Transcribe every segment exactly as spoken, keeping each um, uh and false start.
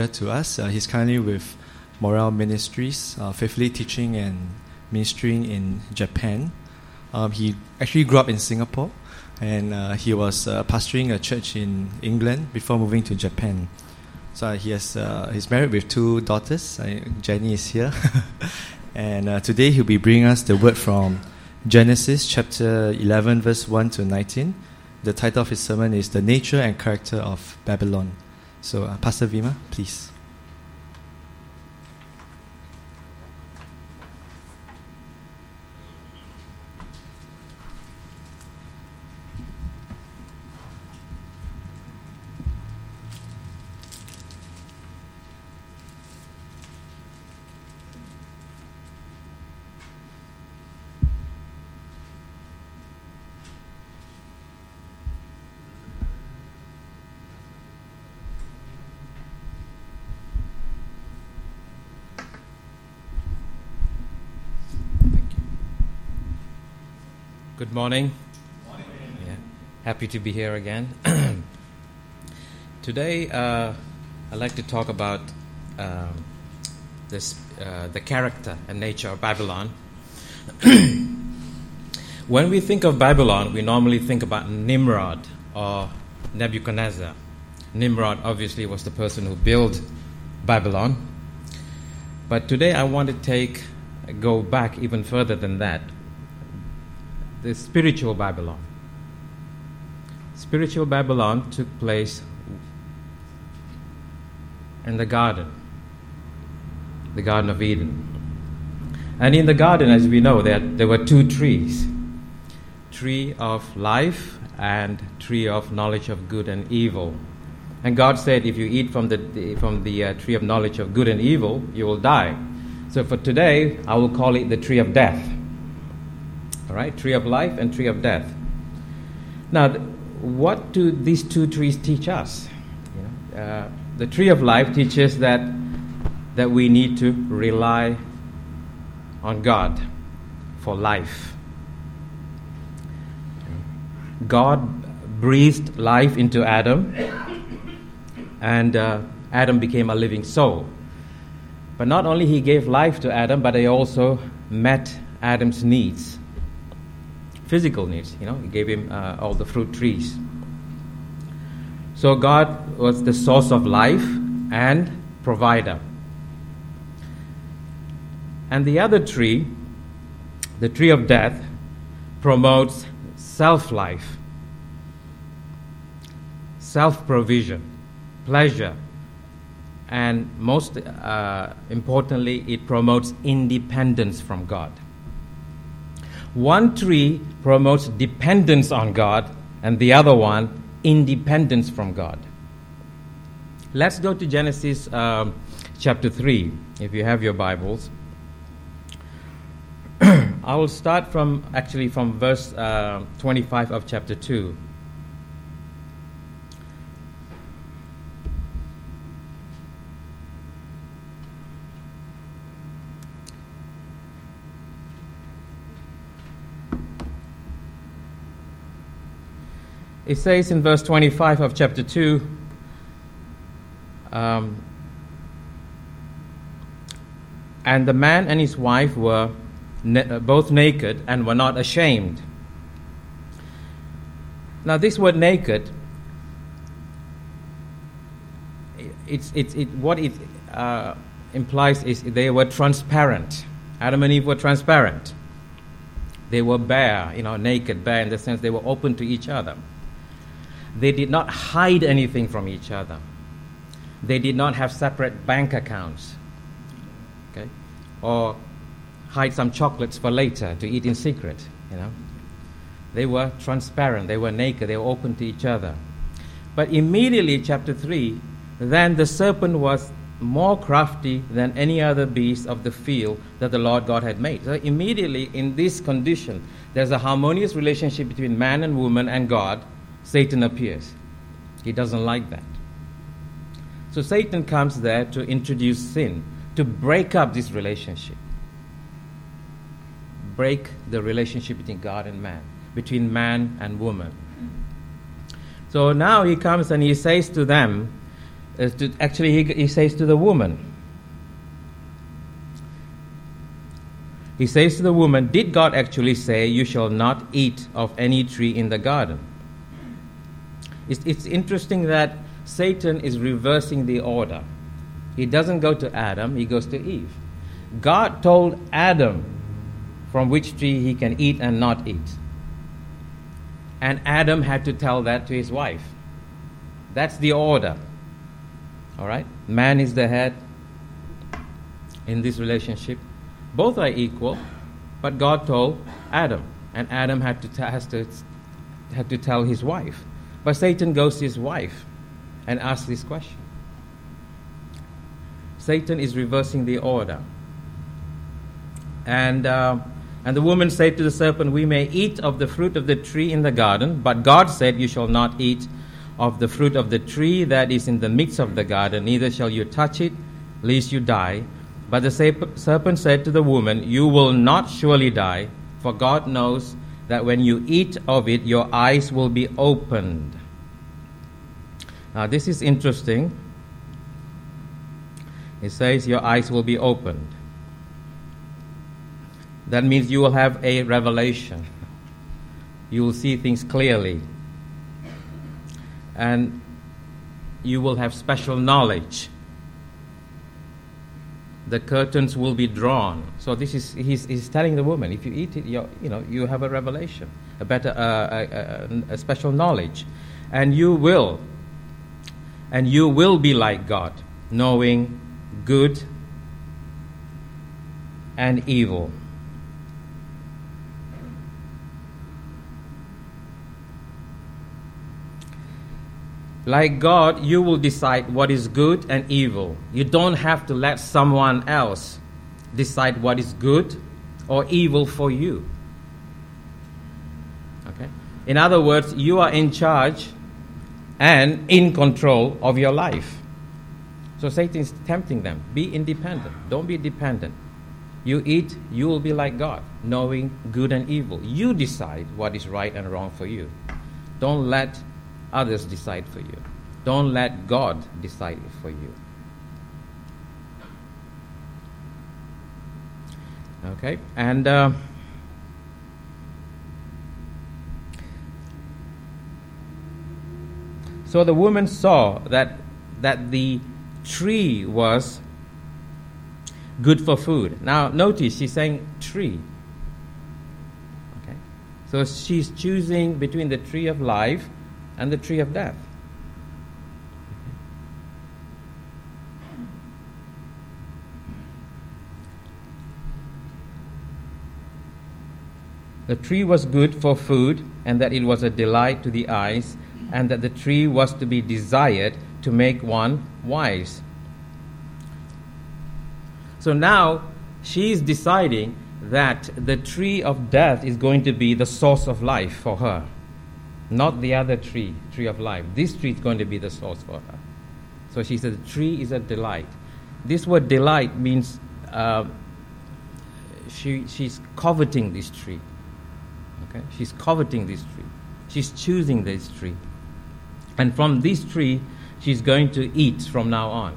to us. Uh, he's currently with Morale Ministries, uh, faithfully teaching and ministering in Japan. Um, he actually grew up in Singapore, and uh, he was uh, pastoring a church in England before moving to Japan. So uh, he has uh, he's married with two daughters. Uh, Jenny is here, and uh, today he'll be bringing us the word from Genesis chapter eleven, verse one to nineteen. The title of his sermon is "The Nature and Character of Babylon." So, uh, Pastor Vima, please. Good morning. Morning. Yeah. Happy to be here again. Today, uh, I'd like to talk about um, this, uh, the character and nature of Babylon. When we think of Babylon, we normally think about Nimrod or Nebuchadnezzar. Nimrod obviously was the person who built Babylon. But today I want to take go back even further than that. The spiritual Babylon. Spiritual Babylon took place in the garden, the Garden of Eden. And in the garden, as we know, there, there were two trees, tree of life and tree of knowledge of good and evil. And God said, if you eat from the from the uh, tree of knowledge of good and evil, you will die. So for today, I will call it the tree of death. All right, tree of life and tree of death. Now, th- what do these two trees teach us? You know, uh, the tree of life teaches that that we need to rely on God for life. God breathed life into Adam, and uh, Adam became a living soul. But not only he gave life to Adam, but he also met Adam's needs. Physical needs, you know, he gave him uh, all the fruit trees. So God was the source of life and provider. And the other tree, the tree of death, promotes self-life, self-provision, pleasure, and most uh, importantly, it promotes independence from God. One tree promotes dependence on God, and the other one, independence from God. Let's go to Genesis um, chapter three, if you have your Bibles. I will start from, actually, from verse uh, twenty-five of chapter two. It says in verse twenty-five of chapter two, um, and the man and his wife were na- both naked and were not ashamed. Now this word naked, it's, it's, it, what it uh, implies is they were transparent. Adam and Eve were transparent. They were bare, you know, naked, bare in the sense they were open to each other. They did not hide anything from each other. They did not have separate bank accounts, okay, or hide some chocolates for later to eat in secret. You know, they were transparent. They were naked. They were open to each other. But immediately, chapter three, then the serpent was more crafty than any other beast of the field that the Lord God had made. So immediately, in this condition, there's a harmonious relationship between man and woman and God. Satan appears. He doesn't like that. So Satan comes there to introduce sin, to break up this relationship. Break the relationship between God and man, between man and woman. So now he comes and he says to them, uh, to, actually, he, he says to the woman, he says to the woman, did God actually say, you shall not eat of any tree in the garden? It's, it's interesting that Satan is reversing the order. He doesn't go to Adam, he goes to Eve. God told Adam from which tree he can eat and not eat. And Adam had to tell that to his wife. That's the order. All right? Man is the head in this relationship. Both are equal, but God told Adam, and Adam had to t- has to had to tell his wife. But Satan goes to his wife and asks this question. Satan is reversing the order. And uh, and the woman said to the serpent, we may eat of the fruit of the tree in the garden, but God said, you shall not eat of the fruit of the tree that is in the midst of the garden, neither shall you touch it, lest you die. But the serpent said to the woman, you will not surely die, for God knows that when you eat of it, your eyes will be opened. Now this is interesting. It says your eyes will be opened. That means you will have a revelation. You will see things clearly. And you will have special knowledge. The curtains will be drawn. So this is he's, he's telling the woman, if you eat it, you you know you have a revelation, a better uh, a, a, a special knowledge, and you will, and you will be like God, knowing good and evil. Like God, you will decide what is good and evil. You don't have to let someone else decide what is good or evil for you. Okay? In other words, you are in charge and in control of your life. So Satan is tempting them. Be independent. Don't be dependent. You eat, you will be like God, knowing good and evil. You decide what is right and wrong for you. Don't let others decide for you. Don't let God decide it for you. Okay, and uh, so the woman saw that that the tree was good for food. Now notice she's saying tree. Okay, so she's choosing between the tree of life and the tree of death. The tree was good for food, and that it was a delight to the eyes, and that the tree was to be desired to make one wise. So now she's deciding that the tree of death is going to be the source of life for her. Not the other tree, tree of life. This tree is going to be the source for her. So she said, the tree is a delight. This word delight means uh, she she's coveting this tree. Okay, she's coveting this tree. She's choosing this tree, and from this tree, she's going to eat from now on.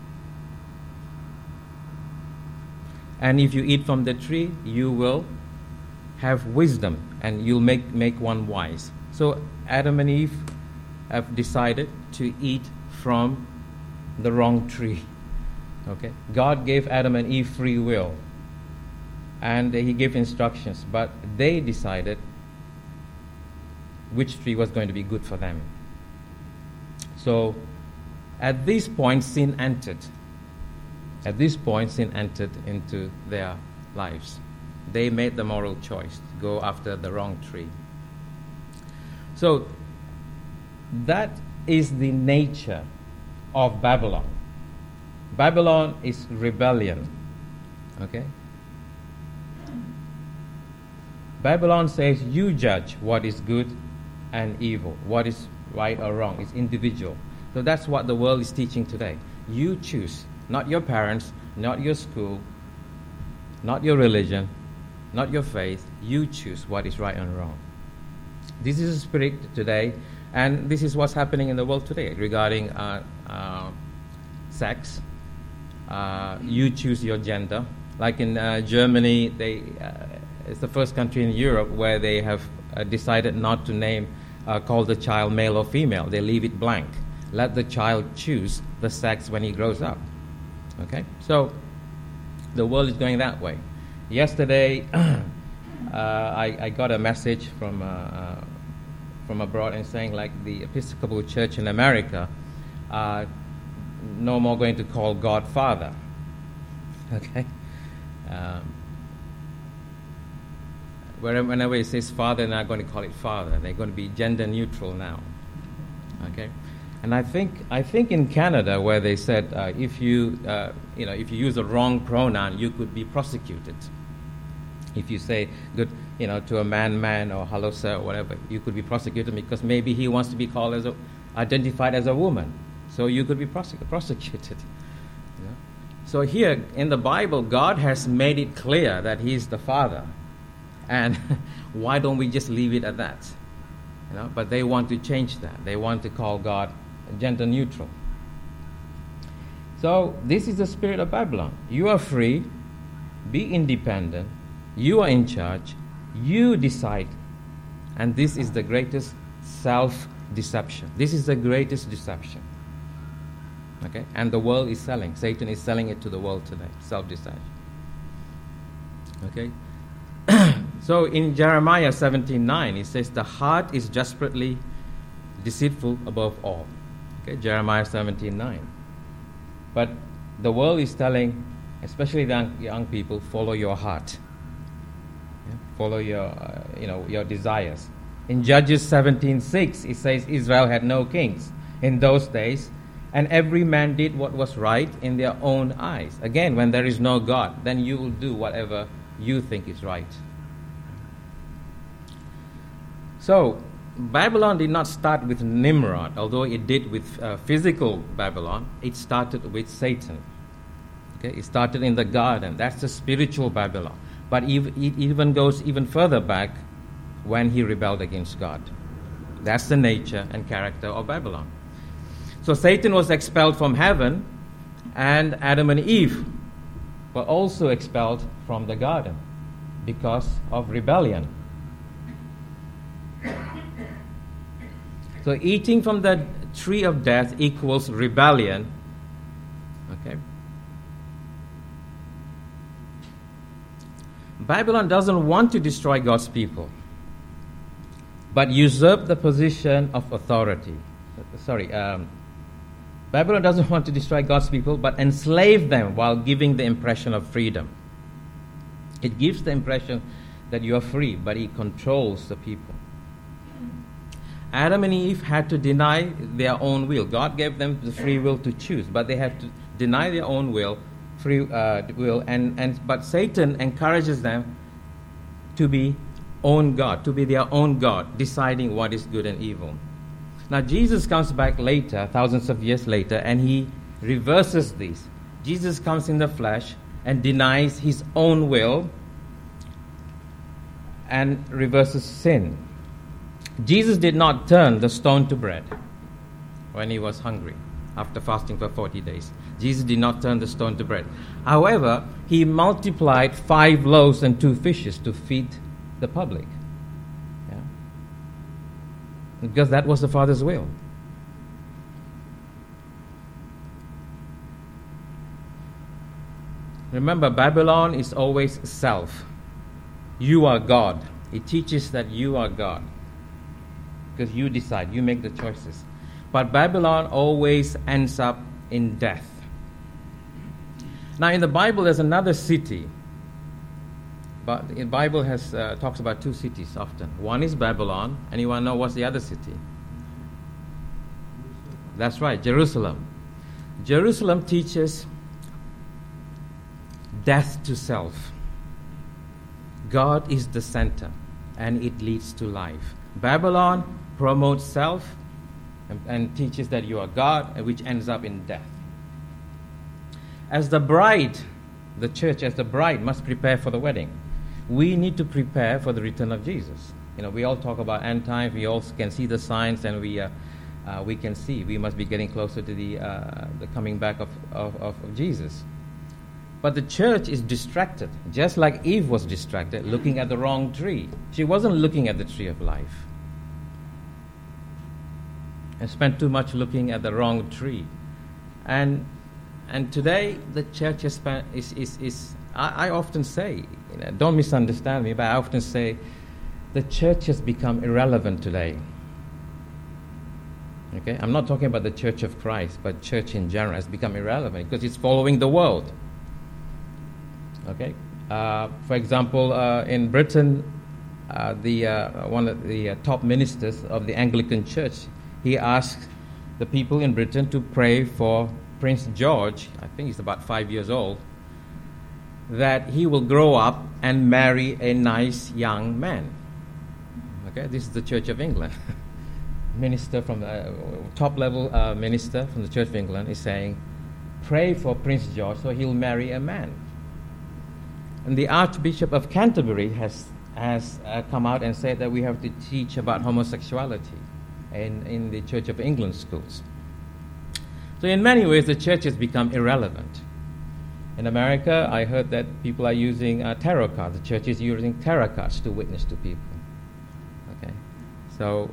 And if you eat from the tree, you will have wisdom, and you'll make make one wise. So Adam and Eve have decided to eat from the wrong tree. Okay? God gave Adam and Eve free will, and he gave instructions, but they decided which tree was going to be good for them. So at this point, sin entered. At this point, sin entered into their lives. They made the moral choice to go after the wrong tree. So that is the nature of Babylon. Babylon is rebellion. Okay? Babylon says you judge what is good and evil, what is right or wrong. It's individual. So that's what the world is teaching today. You choose, not your parents, not your school, not your religion, not your faith. You choose what is right and wrong. This is a spirit today And this is what's happening in the world today regarding uh, uh, sex. Uh, you choose your gender. Like in uh, Germany, they uh, it's the first country in Europe where they have uh, decided not to name, uh, call the child male or female. They leave it blank. Let the child choose the sex when he grows up. Okay? So, the world is going that way. Yesterday, uh, I, I got a message from uh, uh, from abroad and saying, like, the Episcopal Church in America, uh, no more going to call God Father. Okay? Um, wherever, whenever it says Father, they're not going to call it Father. They're going to be gender neutral now. Okay? And I think I think in Canada, where they said uh, if you uh, you know if you use a wrong pronoun, you could be prosecuted. If you say good you know to a man, man, or hello sir, or whatever, you could be prosecuted because maybe he wants to be called as a, identified as a woman, so you could be prosec- prosecuted. You know? So here in the Bible, God has made it clear that He's the Father, and why don't we just leave it at that? You know, but they want to change that. They want to call God gender neutral. So this is the spirit of Babylon. You are free, be independent, you are in charge, you decide. And this is the greatest self-deception. This is the greatest deception. Okay? And the world is selling. Satan is selling it to the world today. Self-deception. Okay? So in Jeremiah seventeen nine, it says, the heart is desperately deceitful above all. Okay, Jeremiah seventeen nine. But the world is telling, especially the young, young people, follow your heart. Yeah? Follow your, uh, you know, your desires. In Judges seventeen six, it says Israel had no kings in those days, and every man did what was right in their own eyes. Again, when there is no God, then you will do whatever you think is right. So, Babylon did not start with Nimrod, although it did with uh, physical Babylon. It started with Satan. Okay, it started in the garden. That's the spiritual Babylon. But ev- it even goes even further back when he rebelled against God. That's the nature and character of Babylon. So Satan was expelled from heaven, and Adam and Eve were also expelled from the garden because of rebellion. So eating from the tree of death equals rebellion. Okay. Babylon doesn't want to destroy God's people, but usurp the position of authority. Sorry, um, Babylon doesn't want to destroy God's people, but enslave them while giving the impression of freedom. It gives the impression that you are free, but it controls the people. Adam and Eve had to deny their own will. God gave them the free will to choose, but they have to deny their own will, free uh, will, and, and but Satan encourages them to be own God, to be their own God, deciding what is good and evil. Now Jesus comes back later, thousands of years later, and he reverses this. Jesus comes in the flesh and denies his own will and reverses sin. Jesus did not turn the stone to bread when he was hungry after fasting for forty days. Jesus did not turn the stone to bread. However, he multiplied five loaves and two fishes to feed the public. Yeah? Because that was the Father's will. Remember, Babylon is always self. You are God. It teaches that you are God. Because you decide, you make the choices. But Babylon always ends up in death. Now in the Bible there's another city. But the Bible has uh, talks about two cities often. One is Babylon. Anyone know what's the other city? That's right, Jerusalem. Jerusalem teaches death to self. God is the center, and it leads to life. Babylon promotes self and, and teaches that you are God, which ends up in death. As the bride, the church as the bride must prepare for the wedding. We need to prepare for the return of Jesus. You know, we all talk about end times. We all can see the signs, and we uh, uh, we can see we must be getting closer to the uh, the coming back of, of, of Jesus. But the church is distracted, just like Eve was distracted, looking at the wrong tree. She wasn't looking at the tree of life. And spent too much looking at the wrong tree. And and today the church has spent, is is is. I, I often say, you know, don't misunderstand me, but I often say, the church has become irrelevant today. Okay, I'm not talking about the Church of Christ, but church in general has become irrelevant because it's following the world. Okay, uh, for example, uh, in Britain, uh, the uh, one of the uh, top ministers of the Anglican Church, he asked the people in Britain to pray for Prince George. I think he's about five years old. That he will grow up and marry a nice young man. Okay, this is the Church of England. Minister from the uh, top level uh, minister from the Church of England is saying, pray for Prince George so he'll marry a man. And the Archbishop of Canterbury has has uh, come out and said that we have to teach about homosexuality in, in the Church of England schools. So in many ways, the church has become irrelevant. In America, I heard that people are using uh, tarot cards. The church is using tarot cards to witness to people. Okay, so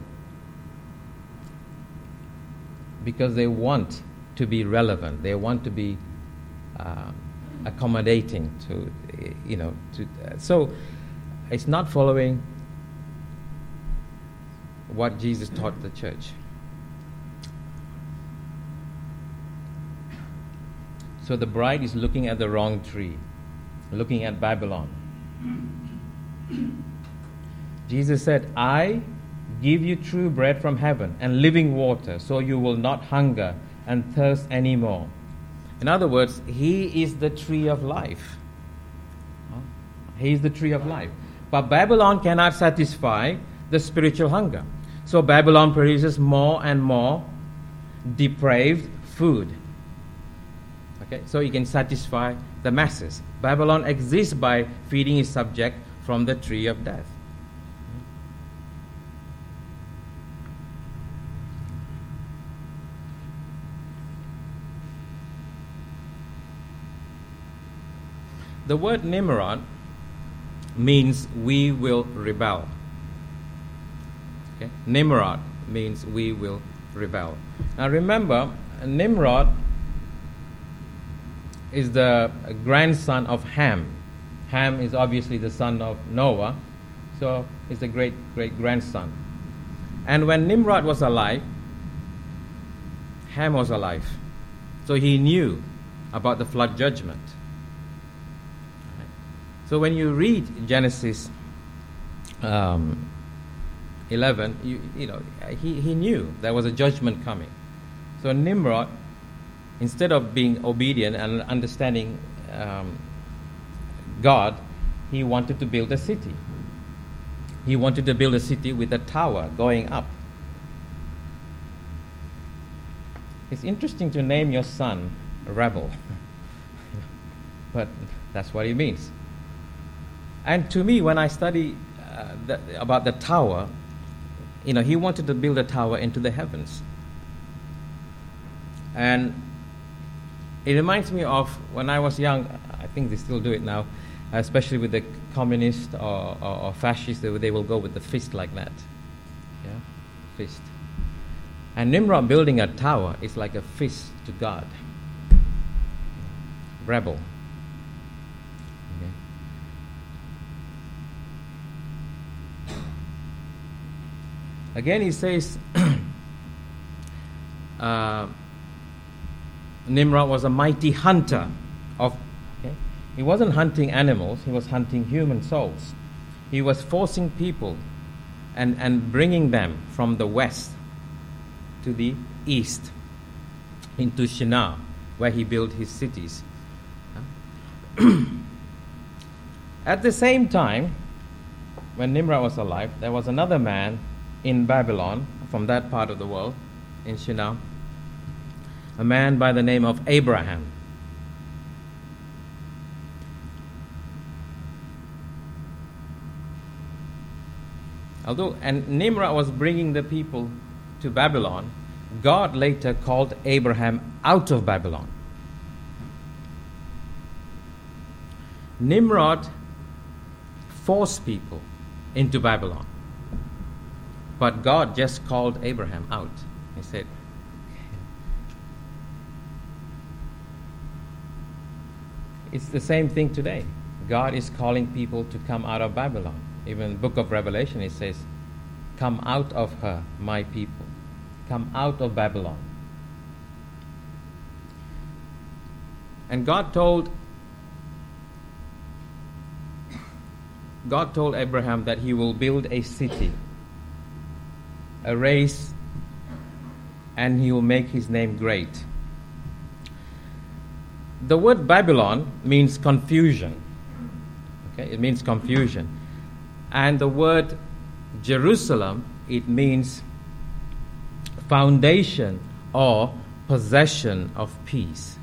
because they want to be relevant, they want to be uh, accommodating to, you know, to. Uh, so it's not following what Jesus taught the church. So the bride is looking at the wrong tree, looking at Babylon. Jesus said, I give you true bread from heaven and living water, so you will not hunger and thirst anymore. In other words, he is the tree of life. He is the tree of life. But Babylon cannot satisfy the spiritual hunger. So Babylon produces more and more depraved food. Okay, so he can satisfy the masses. Babylon exists by feeding its subject from the tree of death. The word Nimrod means we will rebel. Okay? Nimrod means we will rebel. Now remember, Nimrod is the grandson of Ham. Ham is obviously the son of Noah, so he's a great great grandson. And when Nimrod was alive, Ham was alive, so he knew about the flood judgment. So when you read Genesis um, eleven, you you know he, he knew there was a judgment coming. So Nimrod, instead of being obedient and understanding um, God, he wanted to build a city. He wanted to build a city with a tower going up. It's interesting to name your son a rebel, but that's what it means. And to me, when I study uh, the, about the tower, you know, he wanted to build a tower into the heavens. And it reminds me of when I was young. I think they still do it now, especially with the communist or, or, or fascists. They, they will go with the fist like that. Yeah, fist. And Nimrod building a tower is like a fist to God. Rebel. Okay. Again, he says, uh, Nimrod was a mighty hunter of. Okay? He wasn't hunting animals; he was hunting human souls. He was forcing people and, and bringing them from the west to the east into Shinar, where he built his cities. At the same time, when Nimrod was alive, there was another man in Babylon, from that part of the world, in Shinar, a man by the name of Abraham. Although, and Nimrod was bringing the people to Babylon, God later called Abraham out of Babylon. Nimrod forced people into Babylon, but God just called Abraham out. He said, it's the same thing today. God is calling people to come out of Babylon. Even the book of Revelation, it says, come out of her, my people. Come out of Babylon. And God told God told Abraham that he will build a city, a race, and he will make his name great. The word Babylon means confusion. Okay, it means confusion. And the word Jerusalem, it means foundation or possession of peace.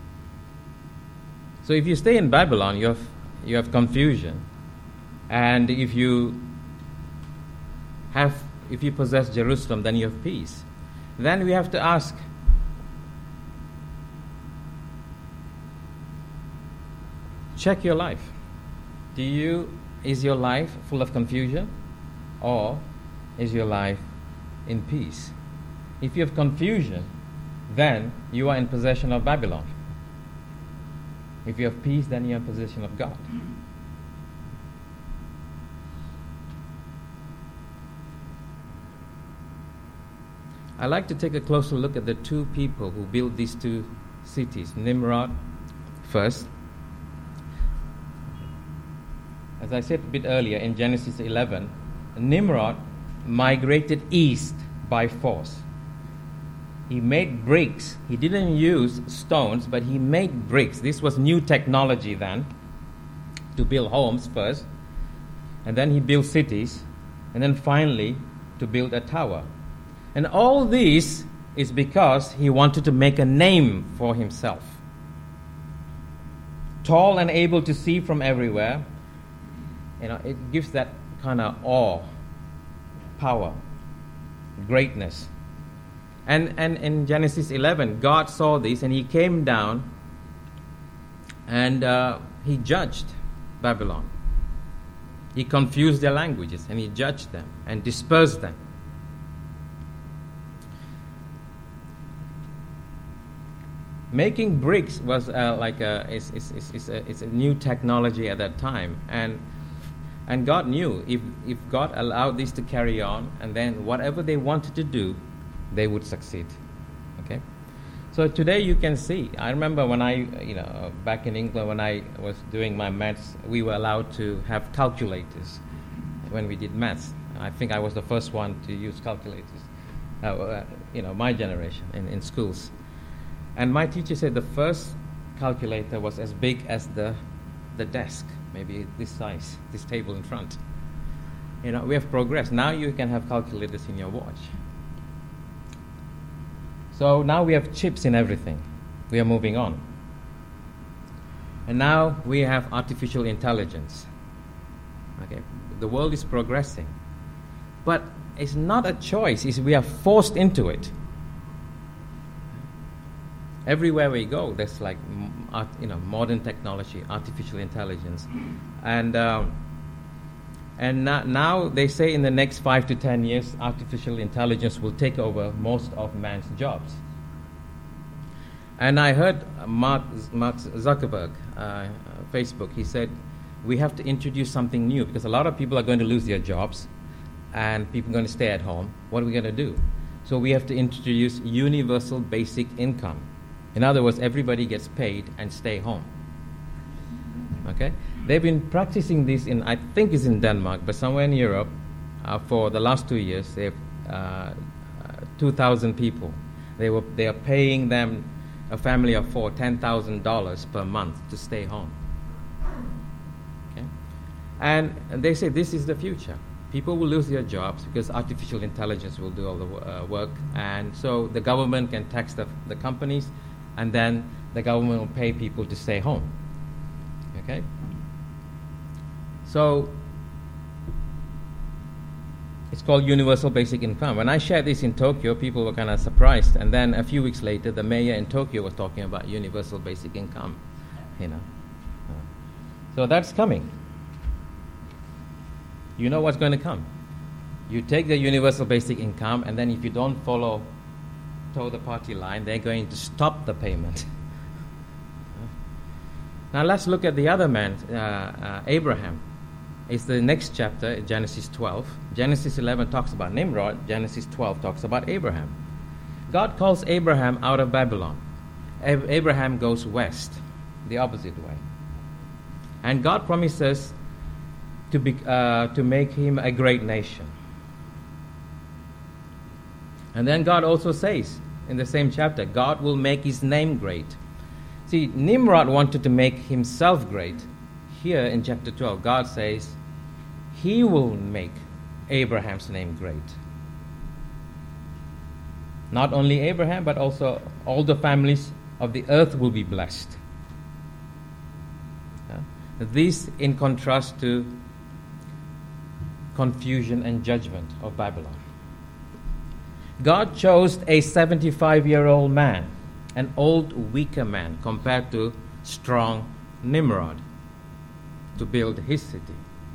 So if you stay in Babylon, you have you have confusion. And if you have if you possess Jerusalem, then you have peace. Then we have to ask, check your life. Do you is your life full of confusion, or is your life in peace? If you have confusion, then you are in possession of Babylon. If you have peace, then you are in possession of God. I'd like to take a closer look at the two people who built these two cities. Nimrod first. As I said a bit earlier in Genesis eleven, Nimrod migrated east by force. He made bricks. He didn't use stones, but he made bricks. This was new technology then, to build homes first, and then he built cities, and then finally to build a tower. And all this is because he wanted to make a name for himself. Tall and able to see from everywhere, you know, it gives that kind of awe, power, greatness. And, and in Genesis eleven, God saw this and he came down and uh, he judged Babylon. He confused their languages and he judged them and dispersed them. Making bricks was uh, like a it's, it's, it's, it's, a it's a new technology at that time, and and God knew if if God allowed this to carry on, and then whatever they wanted to do, they would succeed. Okay, so today you can see. I remember when I you know back in England when I was doing my maths, we were allowed to have calculators when we did maths. I think I was the first one to use calculators. Uh, uh, you know, my generation in, in schools. And my teacher said the first calculator was as big as the the desk, maybe this size, this table in front. You know, we have progressed. Now you can have calculators in your watch. So now we have chips in everything. We are moving on. And now we have artificial intelligence. Okay, the world is progressing. But it's not a choice, it's we are forced into it. Everywhere we go, there's like, art, you know, modern technology, artificial intelligence, and um, and na- now they say in the next five to ten years, artificial intelligence will take over most of man's jobs. And I heard Mark Mark Zuckerberg, uh, Facebook. He said we have to introduce something new because a lot of people are going to lose their jobs, and people are going to stay at home. What are we going to do? So we have to introduce universal basic income. In other words, everybody gets paid and stay home. Okay? They've been practicing this in, I think it's in Denmark, but somewhere in Europe, uh, for the last two years, they've uh, uh, two thousand people. They were they are paying them, a family of four, ten thousand dollars per month to stay home. Okay? And they say this is the future. People will lose their jobs because artificial intelligence will do all the uh, work, and so the government can tax the, the companies, and then the government will pay people to stay home. Okay? So, It's called Universal Basic Income. When I shared this in Tokyo, people were kind of surprised. And then a few weeks later, the mayor in Tokyo was talking about Universal Basic Income. You know, so that's coming. You know what's going to come. You take the Universal Basic Income, and then if you don't follow, toe the party line, they're going to stop the payment. Now let's look at the other man, uh, uh, Abraham. It's the next chapter, Genesis twelve. Genesis eleven talks about Nimrod. Genesis twelve talks about Abraham. God calls Abraham out of Babylon. Ab- Abraham goes west, the opposite way. And God promises to, be, uh, to make him a great nation. And then God also says in the same chapter, God will make his name great. See, Nimrod wanted to make himself great. Here in chapter twelve, God says, he will make Abraham's name great. Not only Abraham, but also all the families of the earth will be blessed. Yeah? This in contrast to confusion and judgment of Babylon. God chose a seventy-five-year-old man, an old, weaker man, compared to strong Nimrod, to build his city.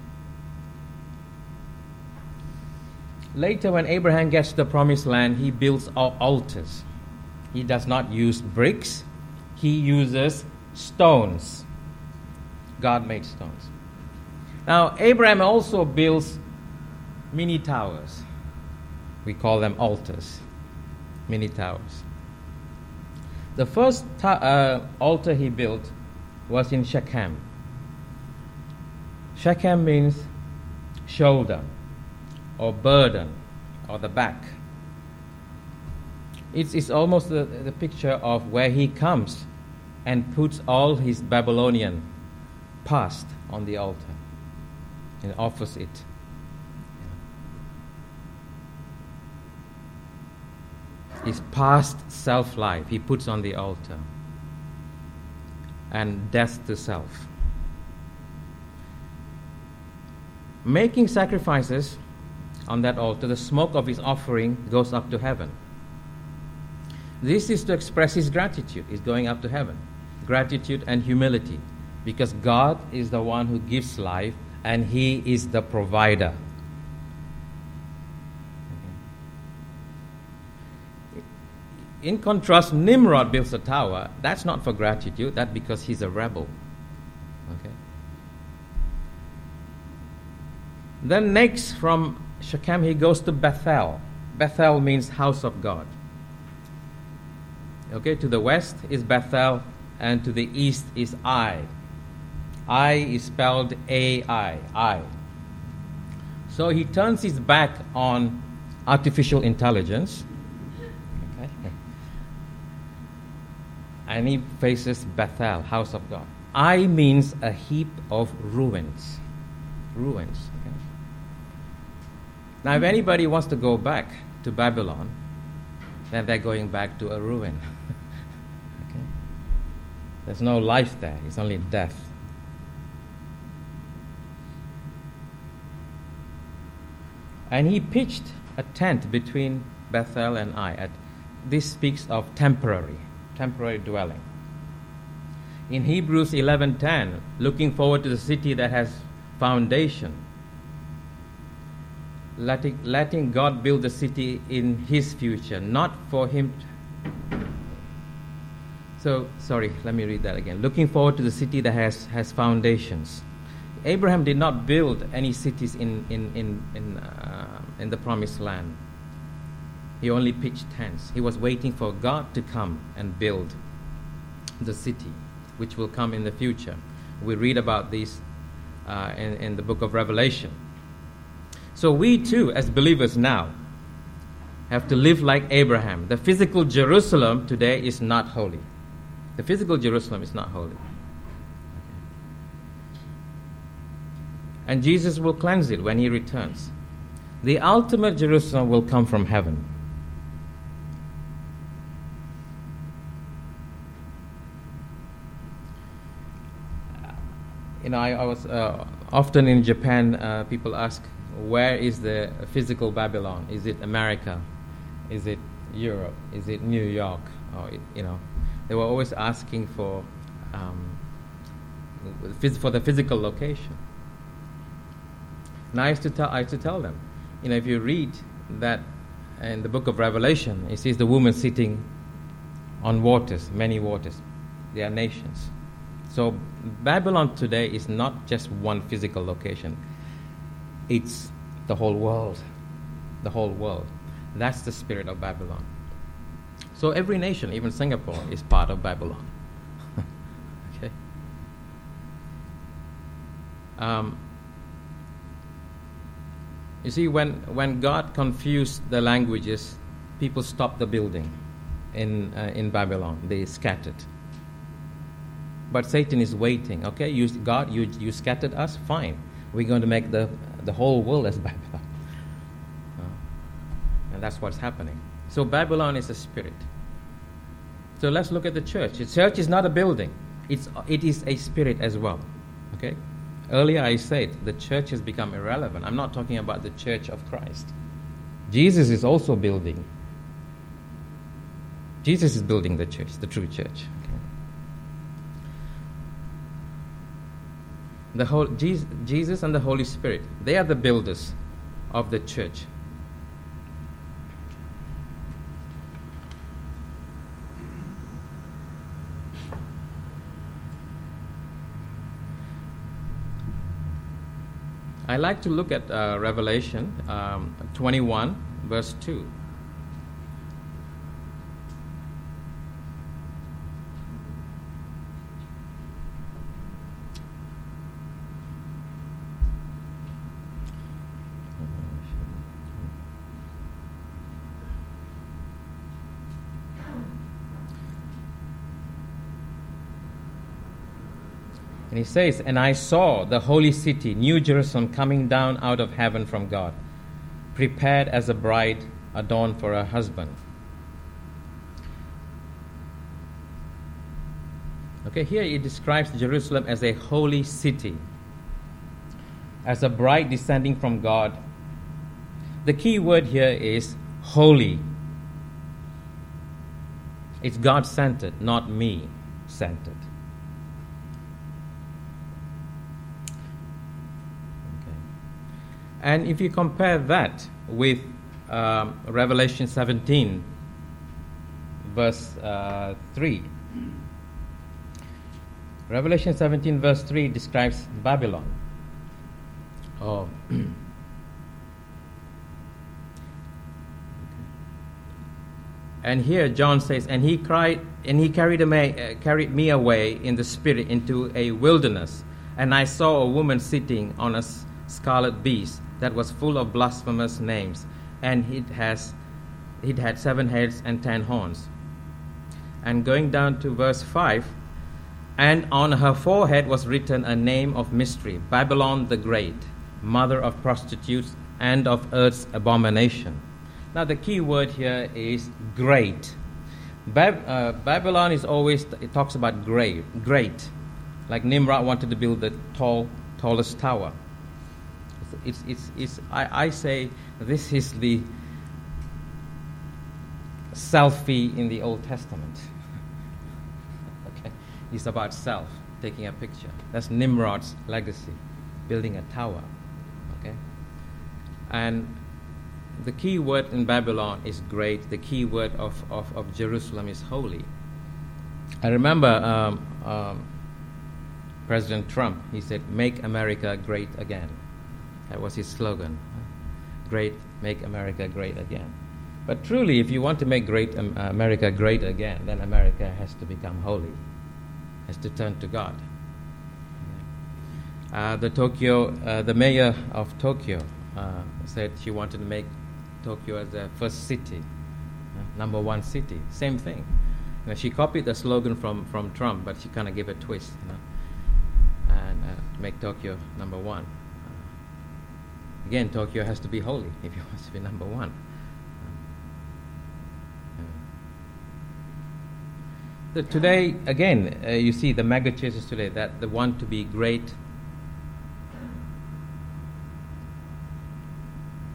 Later, when Abraham gets to the promised land, he builds altars. He does not use bricks. He uses stones. God made stones. Now, Abraham also builds mini towers. We call them altars. Mini towers. The first ta- uh, altar he built was in Shechem. Shechem means shoulder or burden or the back. It's, it's almost the, the picture of where he comes and puts all his Babylonian past on the altar and offers it. His past self-life he puts on the altar, and death to self. Making sacrifices on that altar, the smoke of his offering goes up to heaven. This is to express his gratitude. He's going up to heaven. Gratitude and humility, because God is the one who gives life and he is the provider. In contrast, Nimrod builds a tower. That's not for gratitude. That's because he's a rebel. Okay. Then next, from Shechem, he goes to Bethel. Bethel means house of God. Okay, to the west is Bethel, and to the east is Ai. Ai is spelled A I, I. So he turns his back on artificial intelligence. And he faces Bethel, house of God. Ai means a heap of ruins. Ruins. Okay? Now, if anybody wants to go back to Babylon, then they're going back to a ruin. Okay? There's no life there. It's only death. And he pitched a tent between Bethel and Ai. At, this speaks of temporary. temporary dwelling. In Hebrews eleven ten, looking forward to the city that has foundation, letting, letting God build the city in his future, not for him. So, sorry, let me read that again. Looking forward to the city that has, has foundations. Abraham did not build any cities in, in, in, in, uh, in the promised land. He only pitched tents. He was waiting for God to come and build the city, which will come in the future. We read about this uh, in, in the book of Revelation. So we too, as believers now, have to live like Abraham. The physical Jerusalem today is not holy. The physical Jerusalem is not holy. And Jesus will cleanse it when he returns. The ultimate Jerusalem will come from heaven. You know, I, I was uh, often in Japan. Uh, people ask, where is the physical Babylon? Is it America? Is it Europe? Is it New York? Or, you know, they were always asking for um, for the physical location. And I used to tell I used to tell them, you know, if you read that in the book of Revelation, it says the woman sitting on waters, many waters. They are nations. So Babylon today is not just one physical location. It's the whole world. The whole world. That's the spirit of Babylon. So every nation, even Singapore, is part of Babylon. Okay. Um, you see, when when God confused the languages, people stopped the building in uh, in Babylon. They scattered. But Satan is waiting. Okay, you, God, you you scattered us. Fine, we're going to make the the whole world as Babylon, uh, and that's what's happening. So Babylon is a spirit. So let's look at the church. The church is not a building. It's it is a spirit as well. Okay. Earlier I said the church has become irrelevant. I'm not talking about the church of Christ. Jesus is also building. Jesus is building the church, the true church. Okay. The whole Jesus, Jesus and the Holy Spirit, they are the builders of the church. I like to look at uh, Revelation um, twenty-one, verse two. And he says, "And I saw the holy city, New Jerusalem, coming down out of heaven from God, prepared as a bride adorned for her husband." Okay, here it describes Jerusalem as a holy city, as a bride descending from God. The key word here is holy. It's God-centered, not me-centered. And if you compare that with um, Revelation seventeen, verse uh, three, Revelation seventeen, verse three describes Babylon. Oh. And here John says, "And he cried, and he carried me, uh, carried me away in the spirit into a wilderness, and I saw a woman sitting on a s- scarlet beast that was full of blasphemous names, and it has it had seven heads and ten horns." And going down to verse five, "And on her forehead was written a name of mystery, Babylon the Great, mother of prostitutes and of earth's abomination." Now the key word here is great. Bab- uh, Babylon is always, it talks about great, great. Like Nimrod wanted to build the tall, tallest tower. It's, it's, it's, I, I say this is the selfie in the Old Testament. Okay, it's about self, taking a picture. That's Nimrod's legacy, building a tower. Okay, and the key word in Babylon is great. The key word of, of, of Jerusalem is holy. I remember um, um, President Trump, he said, "Make America great again." That was his slogan. Great, make America great again. But truly, if you want to make great um, America great again, then America has to become holy, has to turn to God. Uh, the Tokyo, uh, the mayor of Tokyo uh, said she wanted to make Tokyo as the first city, uh, number one city. Same thing. You know, she copied the slogan from, from Trump, but she kind of gave a twist, you know, and uh, make Tokyo number one. Again, Tokyo has to be holy if it wants to be number one. The, today, again, uh, you see the mega churches today that they want to be great.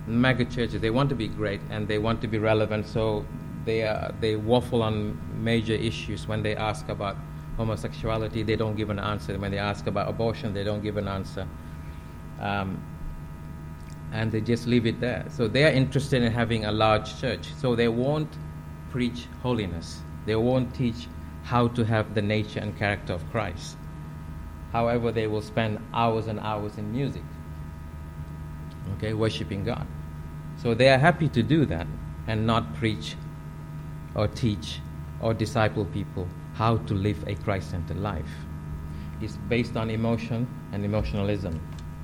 mega churches, they want to be great and they want to be relevant, so they uh, they waffle on major issues. When they ask about homosexuality, they don't give an answer. When they ask about abortion, they don't give an answer. Um, and they just leave it there. So they are interested in having a large church. So they won't preach holiness. They won't teach how to have the nature and character of Christ. However, they will spend hours and hours in music, okay, worshiping God. So they are happy to do that and not preach or teach or disciple people how to live a Christ-centered life. It's based on emotion and emotionalism.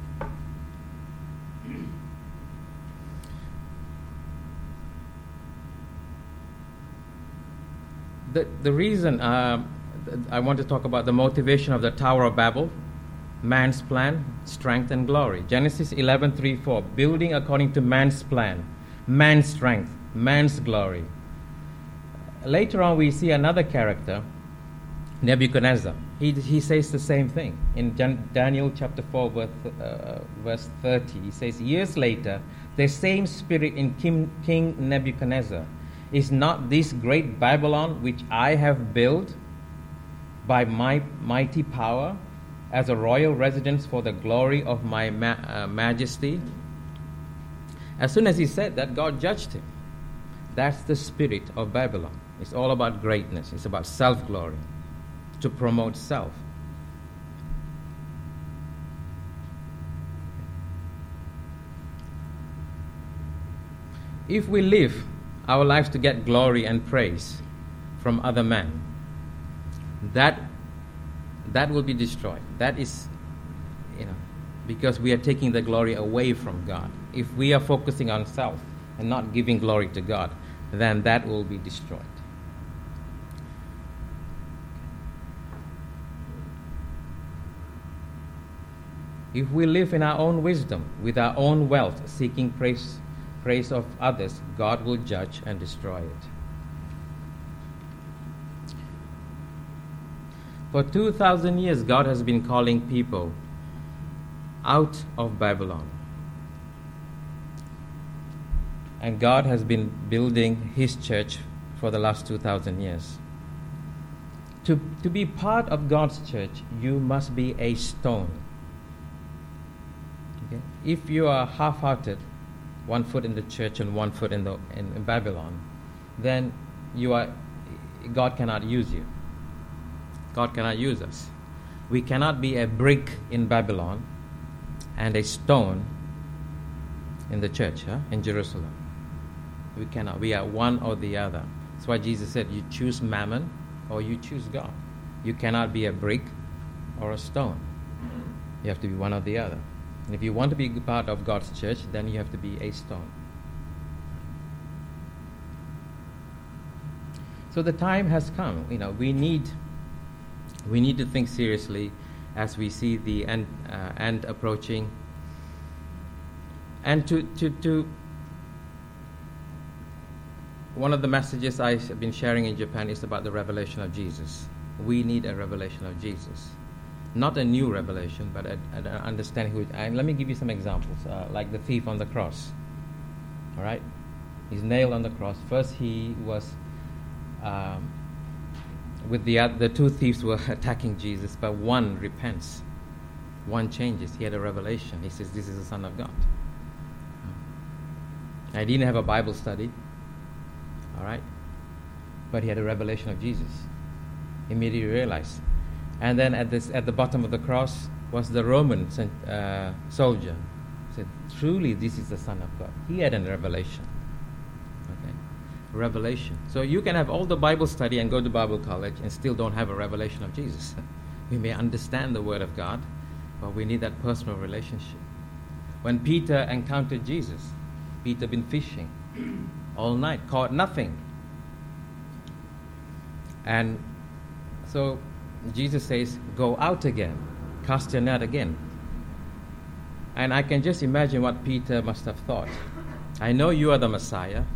The, the reason uh, I want to talk about the motivation of the Tower of Babel, man's plan, strength and glory. Genesis eleven three four, building according to man's plan, man's strength, man's glory. Later on we see another character, Nebuchadnezzar. He, he says the same thing. In Jan- Daniel chapter four verse, uh, verse thirty, he says, years later, the same spirit in King, King Nebuchadnezzar, is not this great Babylon which I have built by my mighty power as a royal residence for the glory of my ma- uh, majesty? As soon as he said that, God judged him. That's the spirit of Babylon. It's all about greatness. It's about self-glory, to promote self. If we live our lives to get glory and praise from other men, that that will be destroyed. That is, you know, because we are taking the glory away from God. If we are focusing on self and not giving glory to God, then that will be destroyed. If we live in our own wisdom, with our own wealth, seeking praise praise of others, God will judge and destroy it. For two thousand years, God has been calling people out of Babylon. And God has been building His church for the last two thousand years. To, to be part of God's church, you must be a stone. Okay? If you are half-hearted, one foot in the church and one foot in the in, in Babylon, then you are God cannot use you. God cannot use us. We cannot be a brick in Babylon and a stone in the church, huh? in Jerusalem. We cannot. We are one or the other. That's why Jesus said, you choose mammon or you choose God. You cannot be a brick or a stone. You have to be one or the other. And if you want to be part of God's church, then you have to be a stone. So the time has come. You know, we need we need to think seriously as we see the end uh, end approaching. And to to to one of the messages I've been sharing in Japan is about the revelation of Jesus. We need a revelation of Jesus. Not a new revelation, but an understanding who it, and let me give you some examples, uh, like the thief on the cross. All right? He's nailed on the cross. First he was, um, with the other, the two thieves were attacking Jesus, but one repents. One changes. He had a revelation. He says, this is the Son of God. I didn't have a Bible study. All right? But he had a revelation of Jesus. Immediately realized. And then at this, at the bottom of the cross was the Roman uh, soldier. He said, truly this is the Son of God. He had a revelation. Okay? Revelation. So you can have all the Bible study and go to Bible college and still don't have a revelation of Jesus. We may understand the Word of God, but we need that personal relationship. When Peter encountered Jesus, Peter been fishing all night, caught nothing. And so Jesus says, go out again, cast your net again. And I can just imagine what Peter must have thought. I know you are the Messiah,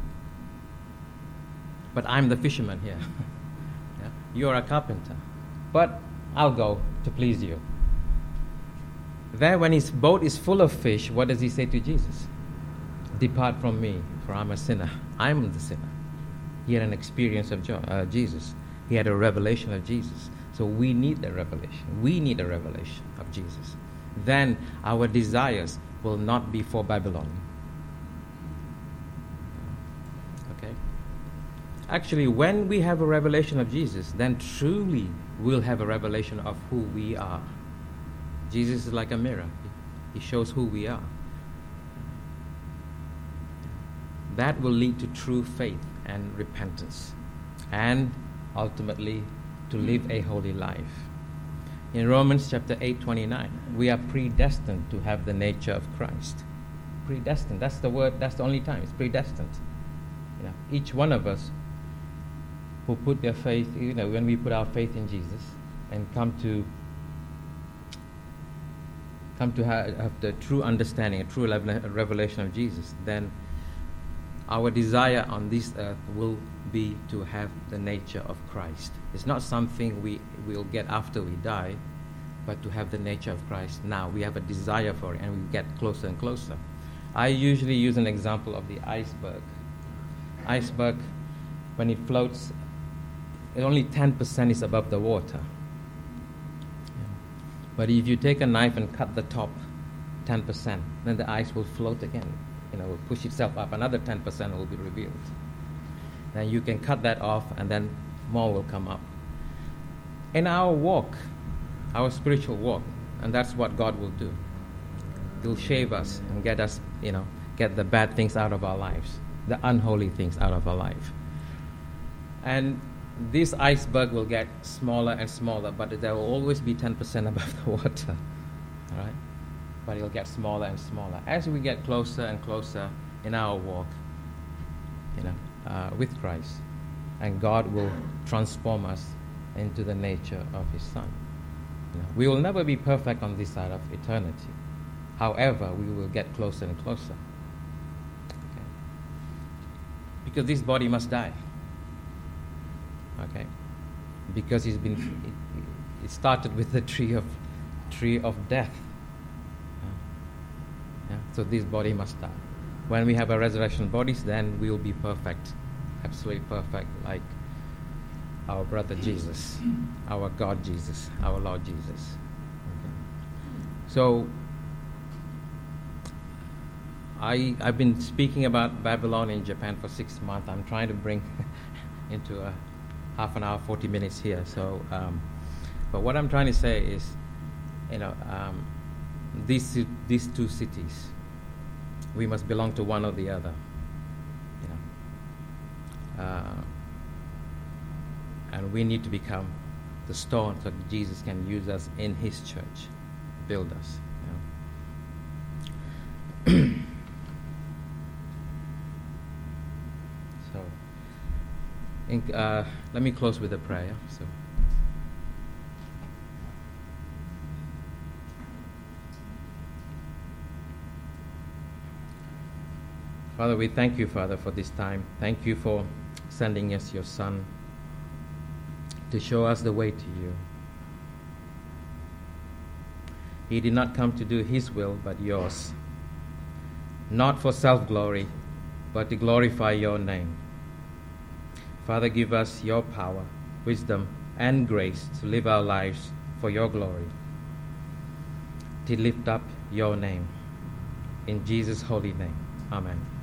but I'm the fisherman here. Yeah? You are a carpenter, but I'll go to please you. There, when his boat is full of fish, what does he say to Jesus? Depart from me, for I'm a sinner. I'm the sinner. He had an experience of jo- uh, Jesus. He had a revelation of Jesus. So we need the revelation. We need a revelation of Jesus. Then our desires will not be for Babylon. Okay? Actually, when we have a revelation of Jesus, then truly we'll have a revelation of who we are. Jesus is like a mirror. He shows who we are. That will lead to true faith and repentance, and ultimately to live a holy life. In Romans chapter eight twenty-nine, we are predestined to have the nature of Christ. Predestined, that's the word, that's the only time, it's predestined. You know, each one of us who put their faith, you know, when we put our faith in Jesus and come to come to have, have the true understanding, a true revelation of Jesus, then our desire on this earth will be to have the nature of Christ. It's not something we will get after we die, but to have the nature of Christ now. We have a desire for it, and we get closer and closer. I usually use an example of the iceberg. Iceberg, when it floats, it only ten percent is above the water. But if you take a knife and cut the top ten percent, then the ice will float again. You know, will push itself up. Another ten percent will be revealed. Then you can cut that off, and then more will come up. In our walk, our spiritual walk, and that's what God will do. He'll shave us and get us, you know, get the bad things out of our lives, the unholy things out of our life. And this iceberg will get smaller and smaller, but there will always be ten percent above the water. All right? But it'll get smaller and smaller as we get closer and closer in our walk, you know, uh, with Christ. And God will transform us into the nature of His Son. You know, we will never be perfect on this side of eternity. However, we will get closer and closer. Okay? Because this body must die. Okay? Because it's been, it, it started with the tree of tree of death. Yeah, so this body must die. When we have a resurrection bodies, then we will be perfect, absolutely perfect, like our brother Jesus, our God Jesus, our Lord Jesus. Okay. So I I've been speaking about Babylon in Japan for six months. I'm trying to bring into a half an hour, forty minutes here. So, um, but what I'm trying to say is, you know. Um, These these two cities, we must belong to one or the other, you know. Uh, and we need to become the stone so that Jesus can use us in His church, build us. You know. so, in, uh, let me close with a prayer. So. Father, we thank you, Father, for this time. Thank you for sending us your Son to show us the way to you. He did not come to do His will, but yours. Not for self-glory, but to glorify your name. Father, give us your power, wisdom, and grace to live our lives for your glory, to lift up your name. In Jesus' holy name. Amen.